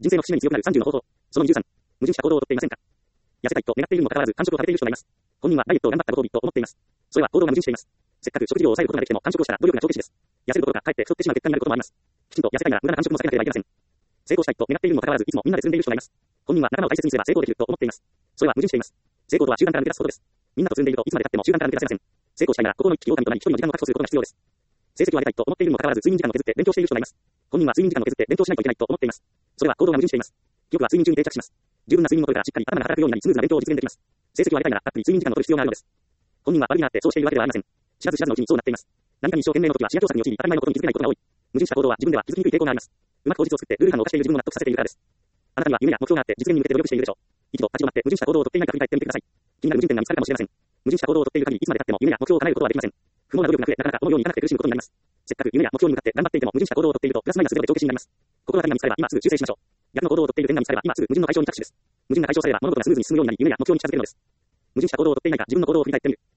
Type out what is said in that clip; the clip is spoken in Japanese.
人生の節目に強くなる30の方法。その23。矛盾した行動をとっていませんか？痩せたいと願っているにもかかわらず、間食を食べている人がいます。本人はダイエットを頑張ったご褒美と思っています。それは行動が矛盾しています。せっかく食事量を抑えることができても、間食をしたら努力が帳消しです。痩せることがかえって太ってしまう結果になることもあります。きちんと痩せたいなら無駄な間食も避けなければいけません。成功したいと願っているにもかかわらず、いつもみんなで進んでいる人がいます。本人は仲間を大切にすれば成功できると思っています。それは矛盾しています。成功とは習慣から抜け出すことです。みんなと進んでいるといつまで経っても習慣から抜け出せません。成功したいなら心の一匹狼となり一人の時間を確保することが必要です。成績を上げたいと思っているにもかかわらず睡眠時間を削って勉強している人がいます。本人は睡眠時間を削って勉強しないといけないと思っています。それは行動が矛盾しています。記憶は睡眠中に定着します。十分な睡眠をとれたらしっかり頭が働くようになりスムーズな勉強を実現できます。成績を上げたいならたっぷり睡眠時間を取る必要があるのです。本人は悪気があってそうしているわけではありません。知らず知らずのうちにそうなっています。何かに一生懸命の時は視野狭窄に陥り当たり前のことに気づけないことが多い。矛盾した行動は自分では気づきにくい傾向があります。うまく口実を作ってルール違反を犯している自分を納得させているからです。あなたには夢や目標があって実現に向けて努力しているでしょう。一度立ち止まって矛盾した行動をとっていないか振り返ってみてください。気になる矛盾点が見つかるかもしれません。矛盾した行動をとっている限りいつまで経っても夢や目標を叶えることはできません。不毛な努力が増え、なかなか思うようにいかなくて苦しむことになります。せっかく夢や目標に向かって頑張っていても矛盾した行動をとっているとプラスマイナスゼロで帳消しになります。心当たりが見つかれば今すぐ修正しましょう。逆の行動をとっている点が見つかれば今すぐ矛盾の解消に着手です。矛盾が解消されれば物事がスムーズに進むようになり夢や目標に近づけるのです。矛盾した行動をとっていないか自分の行動を振り返ってみる。